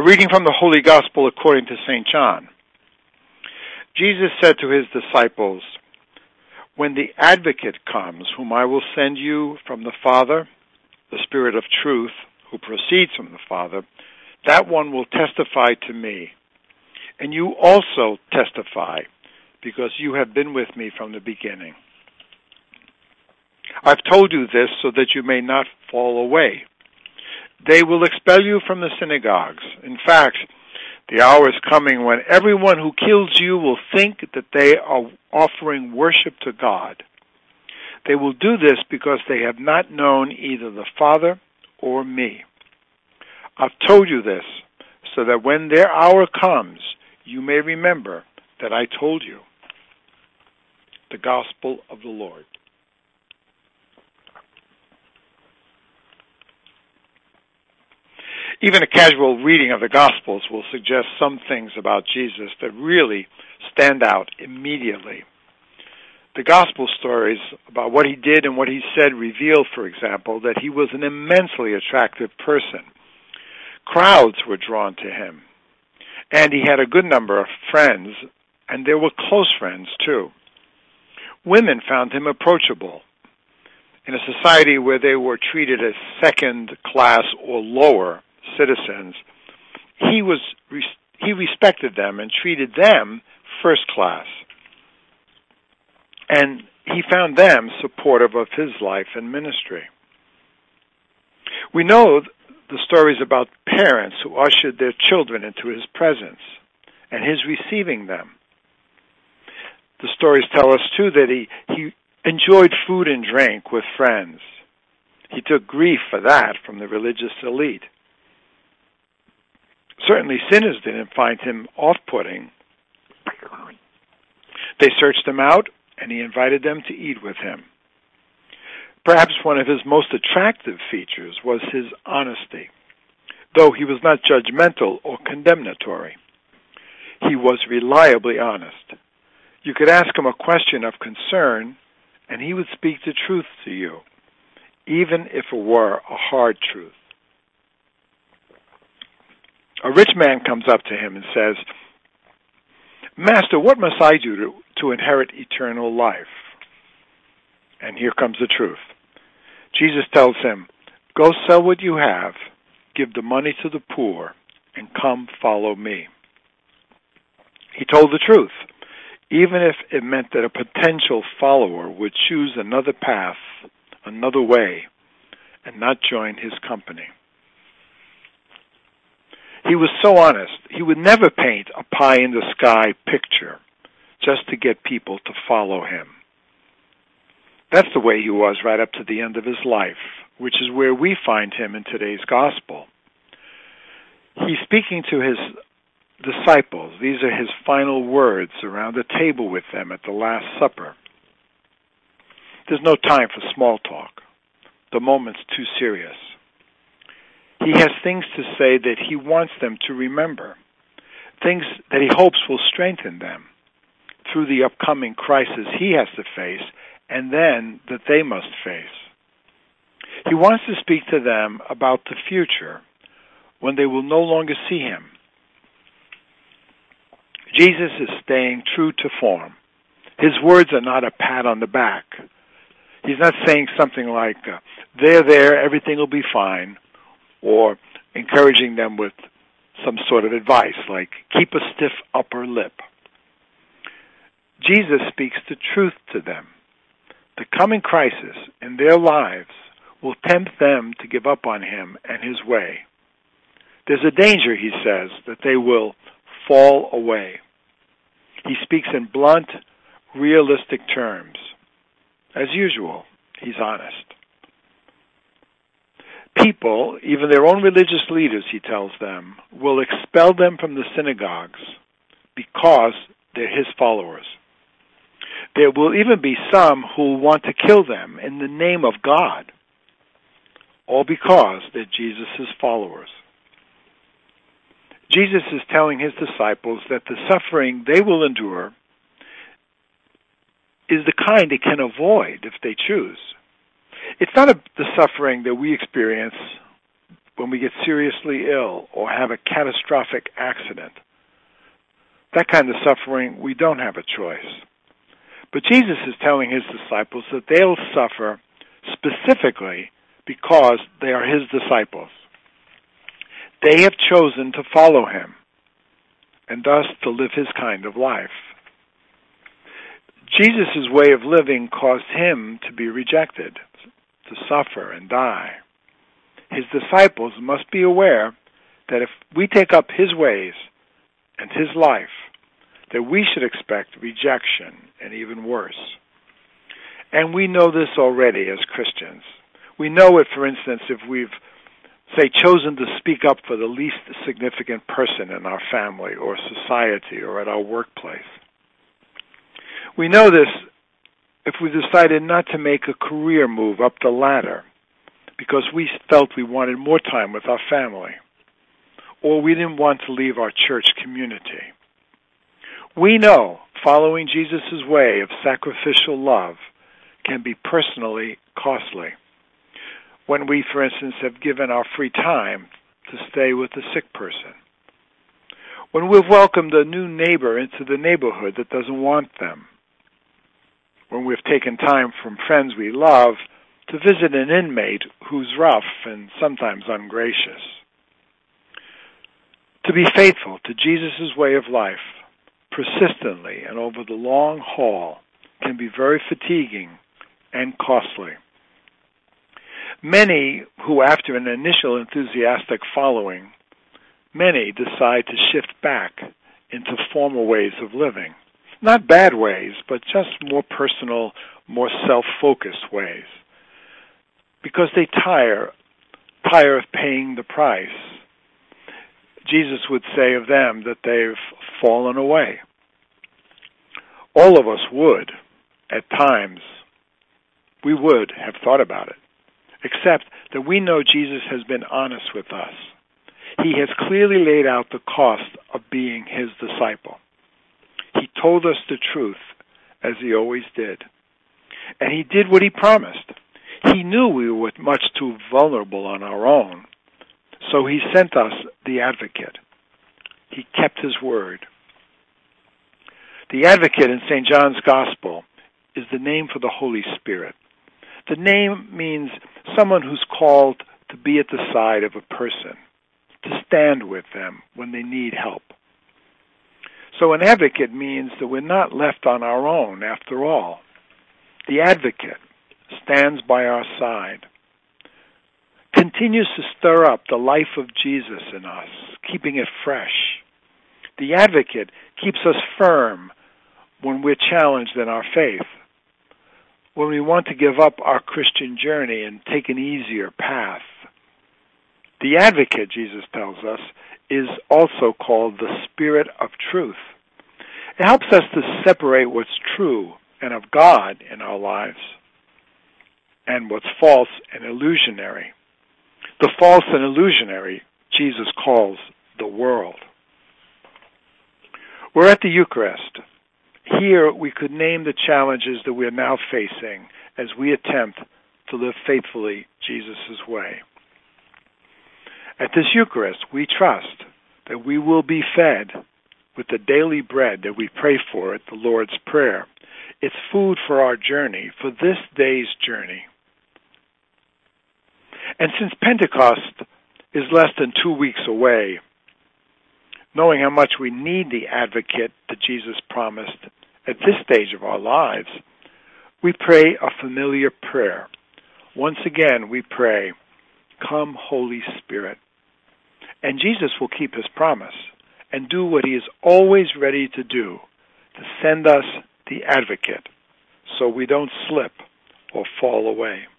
A reading from the Holy Gospel according to St. John. Jesus said to his disciples, "When the Advocate comes, whom I will send you from the Father, the Spirit of truth, who proceeds from the Father, that one will testify to me. And you also testify, because you have been with me from the beginning. I've told you this so that you may not fall away. They will expel you from the synagogues. In fact, the hour is coming when everyone who kills you will think that they are offering worship to God. They will do this because they have not known either the Father or me. I've told you this so that when their hour comes, you may remember that I told you." The Gospel of the Lord. Even a casual reading of the Gospels will suggest some things about Jesus that really stand out immediately. The Gospel stories about what he did and what he said reveal, for example, that he was an immensely attractive person. Crowds were drawn to him, and he had a good number of friends, and they were close friends too. Women found him approachable. In a society where they were treated as second class or lower citizens, he respected them and treated them first class. And he found them supportive of his life and ministry. We know the stories about parents who ushered their children into his presence and his receiving them. The stories tell us, too, that he enjoyed food and drink with friends. He took grief for that from the religious elite. Certainly sinners didn't find him off-putting. They searched him out, and he invited them to eat with him. Perhaps one of his most attractive features was his honesty, though he was not judgmental or condemnatory. He was reliably honest. You could ask him a question of concern, and he would speak the truth to you, even if it were a hard truth. A rich man comes up to him and says, "Master, what must I do to inherit eternal life?" And here comes the truth. Jesus tells him, "Go sell what you have, give the money to the poor, and come follow me." He told the truth, even if it meant that a potential follower would choose another path, another way, and not join his company. He was so honest, he would never paint a pie-in-the-sky picture just to get people to follow him. That's the way he was right up to the end of his life, which is where we find him in today's gospel. He's speaking to his disciples. These are his final words around the table with them at the Last Supper. There's no time for small talk. The moment's too serious. He has things to say that he wants them to remember, things that he hopes will strengthen them through the upcoming crisis he has to face and then that they must face. He wants to speak to them about the future when they will no longer see him. Jesus is staying true to form. His words are not a pat on the back. He's not saying something like, there, everything will be fine, or encouraging them with some sort of advice like, keep a stiff upper lip. Jesus speaks the truth to them. The coming crisis in their lives will tempt them to give up on him and his way. There's a danger, he says, that they will fall away. He speaks in blunt, realistic terms. As usual, he's honest. People, even their own religious leaders, he tells them, will expel them from the synagogues because they're his followers. There will even be some who want to kill them in the name of God, all because they're Jesus' followers. Jesus is telling his disciples that the suffering they will endure is the kind they can avoid if they choose. It's not the suffering that we experience when we get seriously ill or have a catastrophic accident. That kind of suffering, we don't have a choice. But Jesus is telling his disciples that they'll suffer specifically because they are his disciples. They have chosen to follow him and thus to live his kind of life. Jesus' way of living caused him to be rejected, to suffer and die. His disciples must be aware that if we take up his ways and his life, that we should expect rejection and even worse. And we know this already as Christians. We know it, for instance, if we've, say, chosen to speak up for the least significant person in our family or society or at our workplace. We know this if we decided not to make a career move up the ladder because we felt we wanted more time with our family, or we didn't want to leave our church community. We know following Jesus' way of sacrificial love can be personally costly. When we, for instance, have given our free time to stay with a sick person. When we've welcomed a new neighbor into the neighborhood that doesn't want them. When we've taken time from friends we love to visit an inmate who's rough and sometimes ungracious. To be faithful to Jesus' way of life, persistently and over the long haul, can be very fatiguing and costly. Many who, after an initial enthusiastic following, many decide to shift back into former ways of living. Not bad ways, but just more personal, more self-focused ways. Because they tire of paying the price. Jesus would say of them that they've fallen away. All of us would, at times, we would have thought about it, except that we know Jesus has been honest with us. He has clearly laid out the cost of being his disciple. He told us the truth, as he always did. And he did what he promised. He knew we were much too vulnerable on our own, so he sent us the Advocate. He kept his word. The Advocate in St. John's Gospel is the name for the Holy Spirit. The name means someone who's called to be at the side of a person, to stand with them when they need help. So an advocate means that we're not left on our own after all. The Advocate stands by our side, continues to stir up the life of Jesus in us, keeping it fresh. The Advocate keeps us firm when we're challenged in our faith, when we want to give up our Christian journey and take an easier path. The Advocate, Jesus tells us, is also called the Spirit of Truth. It helps us to separate what's true and of God in our lives and what's false and illusionary. The false and illusionary Jesus calls the world. We're at the Eucharist. Here we could name the challenges that we are now facing as we attempt to live faithfully Jesus' way. At this Eucharist, we trust that we will be fed with the daily bread that we pray for at the Lord's Prayer. It's food for our journey, for this day's journey. And since Pentecost is less than 2 weeks away, knowing how much we need the Advocate that Jesus promised at this stage of our lives, we pray a familiar prayer. Once again, we pray, "Come, Holy Spirit." And Jesus will keep his promise and do what he is always ready to do, to send us the Advocate, so we don't slip or fall away.